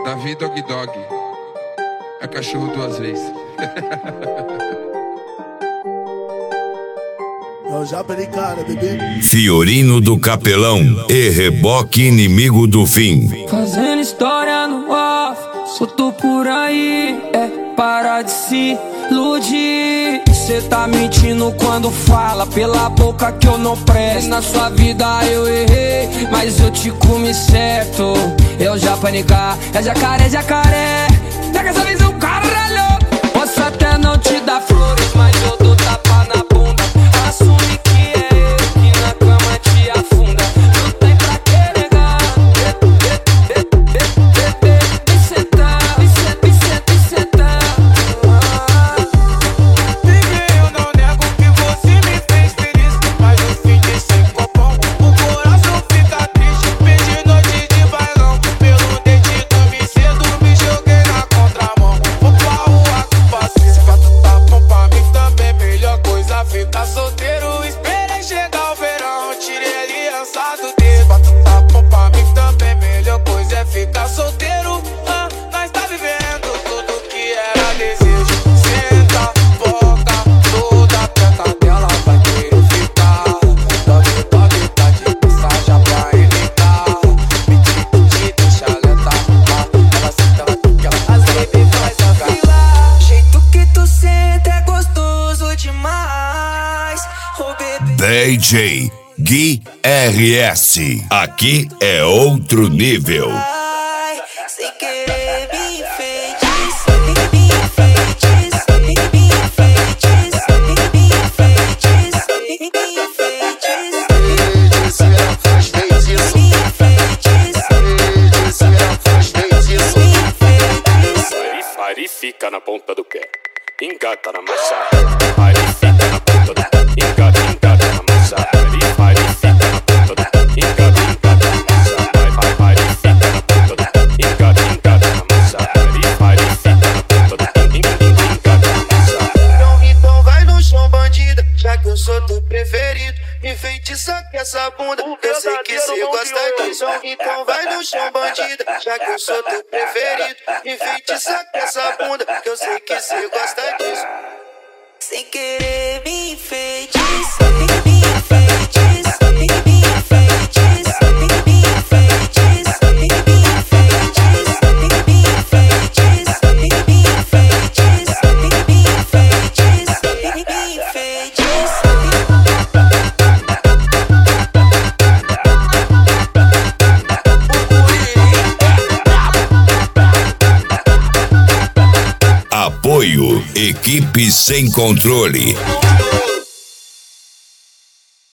Davi Dog Dog. É cachorro duas vezes. É o Japa de cara, bebê. Fiorino do Capelão e Reboque Inimigo do Fim. Fazendo história no off, solto por aí, para de se iludir. Cê tá mentindo quando fala pela boca que eu não presto. Na sua vida eu errei, mas eu te comi certo. Eu já panicar, é jacaré, jacaré. Pega essa visão, caralho. Posso até não te dar flores, mas eu dou tapa na bunda. Assume que é eu que na cama te afunda. Não tem pra que negar. Me sentar, me sentar. Ninguém, eu não nego que você me fez feliz, mas no fim desse copão o coração fica triste. Perdi noite de bailão, pelo dente do me cedo me joguei na contramão. Vou pra rua com paciência, pra tu tá bom pra mim também. Melhor coisa ficar solteiro. Esperei chegar o verão, tirei aliança do dedo. Pra tu tá bom pra mim também. Melhor coisa é ficar solteiro. Nós tá vivendo tudo que era desejo. Senta, boca, toda a preta dela vai querer ficar. Dog, dog, tá de mensagem pra imitar. Me deixa alentar. Ela senta, ela fica, ela as baby vai jogar. Jeito que tu senta é gostoso demais. Oh, bebê. DJ Gui RS. Aqui é outro nível. Ai, sem querer me enfeitiça, me enfeitiça, me enfeitiça, me enfeitiça, me enfeitiça. Ari fica na ponta do pé, engata na massa. Ari fica na ponta do pé, engata na massa. Ari fica na ponta do pé, engata na massa. Ari fica na ponta do pé, engata na massa. Ari fica na ponta do pé, engata na massa. Então vai no chão, bandida, já que eu sou teu preferido. Enfeitiça com essa bunda, eu sei que cê gosta disso. Então vai no chão, bandida, já que eu sou teu preferido. Enfeitiça com essa bunda, que eu sei que cê gosta disso. Sem querer me enfeitiça, me enfeitiça, me enfeitiça, me enfeitiça, me enfeitiça, me enfeitiça, me enfeitiça, me enfeitiça, me enfeitiça. Apoio Equipe Sem Controle.